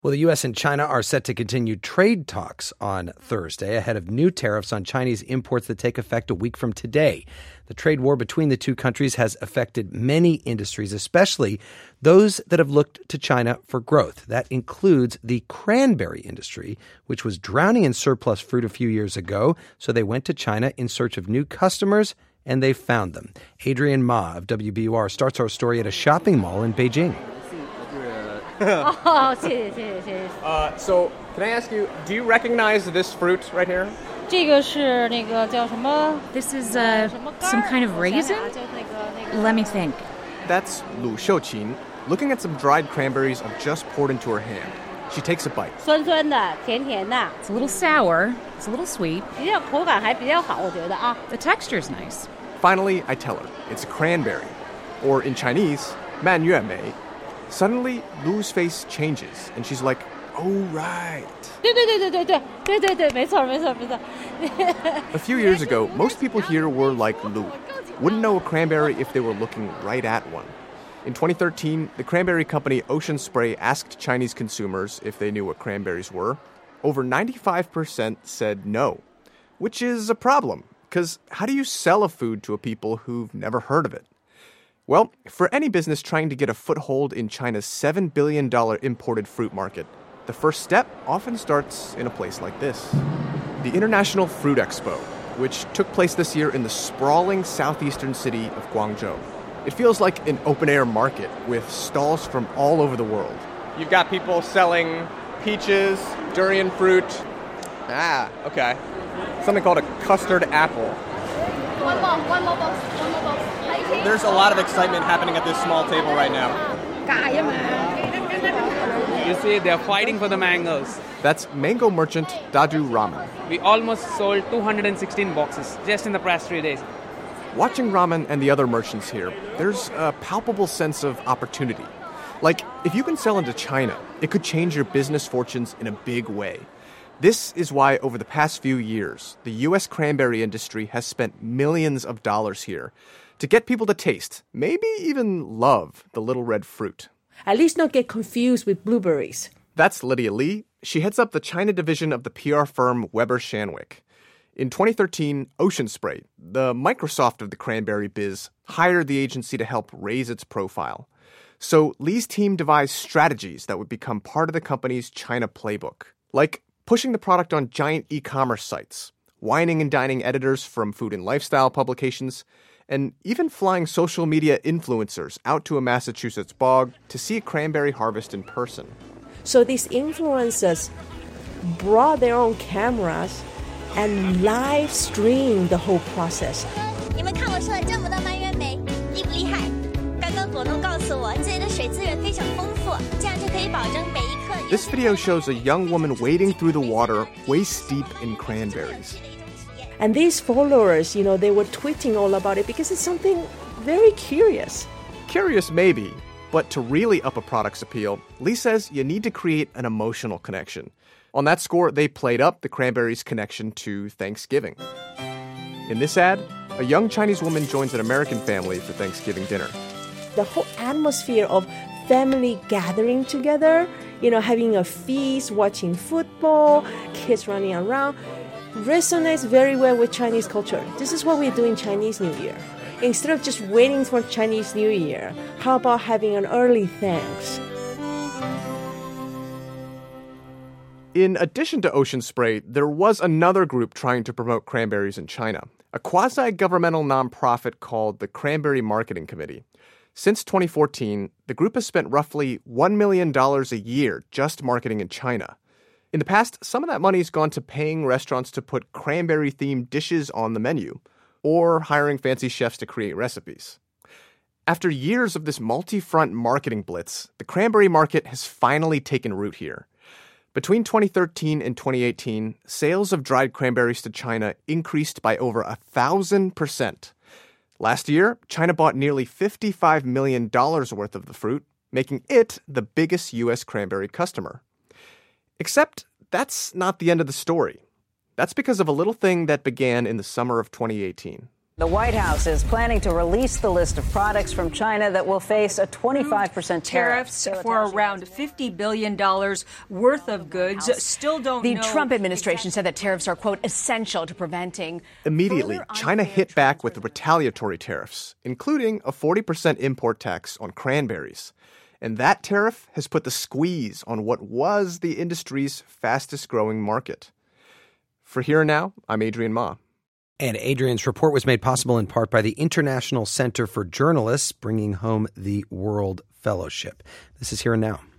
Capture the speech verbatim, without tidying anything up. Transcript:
Well, the U S and China are set to continue trade talks on Thursday ahead of new tariffs on Chinese imports that take effect a week from today. The trade war between the two countries has affected many industries, especially those that have looked to China for growth. That includes the cranberry industry, which was drowning in surplus fruit a few years ago. So they went to China in search of new customers, and they found them. Adrian Ma of W B U R starts our story at a shopping mall in Beijing. uh, so, can I ask you, do you recognize this fruit right here? This is uh, some kind of raisin? Let me think. That's Lu Shouqin, looking at some dried cranberries I've just poured into her hand. She takes a bite. It's a little sour. It's a little sweet. The texture's nice. Finally, I tell her, it's a cranberry. Or in Chinese, man yue mei. Suddenly, Lu's face changes, and she's like, oh, right. A few years ago, most people here were like Lu. Wouldn't know a cranberry if they were looking right at one. In twenty thirteen, the cranberry company Ocean Spray asked Chinese consumers if they knew what cranberries were. Over ninety-five percent said no, which is a problem, because how do you sell a food to a people who've never heard of it? Well, for any business trying to get a foothold in China's seven billion dollars imported fruit market, the first step often starts in a place like this. The International Fruit Expo, which took place this year in the sprawling southeastern city of Guangzhou. It feels like an open-air market with stalls from all over the world. You've got people selling peaches, durian fruit. Ah, okay. Something called a custard apple. One more, one more box, one more box. There's a lot of excitement happening at this small table right now. You see, they're fighting for the mangoes. That's mango merchant Dadu Raman. We almost sold two hundred sixteen boxes just in the past three days. Watching Raman and the other merchants here, there's a palpable sense of opportunity. Like, if you can sell into China, it could change your business fortunes in a big way. This is why over the past few years, the U S cranberry industry has spent millions of dollars here to get people to taste, maybe even love, the little red fruit. At least not get confused with blueberries. That's Lydia Li. She heads up the China division of the P R firm Weber Shandwick. In twenty thirteen, Ocean Spray, the Microsoft of the cranberry biz, hired the agency to help raise its profile. So Li's team devised strategies that would become part of the company's China playbook, like pushing the product on giant e-commerce sites, wining and dining editors from food and lifestyle publications, and even flying social media influencers out to a Massachusetts bog to see a cranberry harvest in person. So these influencers brought their own cameras and live streamed the whole process. This video shows a young woman wading through the water waist deep in cranberries. And these followers, you know, they were tweeting all about it because it's something very curious. Curious maybe, but to really up a product's appeal, Li says you need to create an emotional connection. On that score, they played up the cranberries' connection to Thanksgiving. In this ad, a young Chinese woman joins an American family for Thanksgiving dinner. The whole atmosphere of family gathering together, you know, having a feast, watching football, kids running around, resonates very well with Chinese culture. This is what we do in Chinese New Year. Instead of just waiting for Chinese New Year, how about having an early thanks? In addition to Ocean Spray, there was another group trying to promote cranberries in China, a quasi-governmental nonprofit called the Cranberry Marketing Committee. Since twenty fourteen, the group has spent roughly one million dollars a year just marketing in China. In the past, some of that money's gone to paying restaurants to put cranberry-themed dishes on the menu, or hiring fancy chefs to create recipes. After years of this multi-front marketing blitz, the cranberry market has finally taken root here. Between twenty thirteen and twenty eighteen, sales of dried cranberries to China increased by over a thousand percent. Last year, China bought nearly fifty-five million dollars worth of the fruit, making it the biggest U S cranberry customer. Except that's not the end of the story. That's because of a little thing that began in the summer of twenty eighteen. The White House is planning to release the list of products from China that will face a twenty-five percent tariff. Tariffs for around fifty billion dollars worth of goods. Still don't the know. The Trump administration exactly. said that tariffs are, quote, essential to preventing. Immediately, China hit back with retaliatory tariffs, including a forty percent import tax on cranberries. And that tariff has put the squeeze on what was the industry's fastest growing market. For Here and Now, I'm Adrian Ma. And Adrian's report was made possible in part by the International Center for Journalists, bringing home the World Fellowship. This is Here and Now.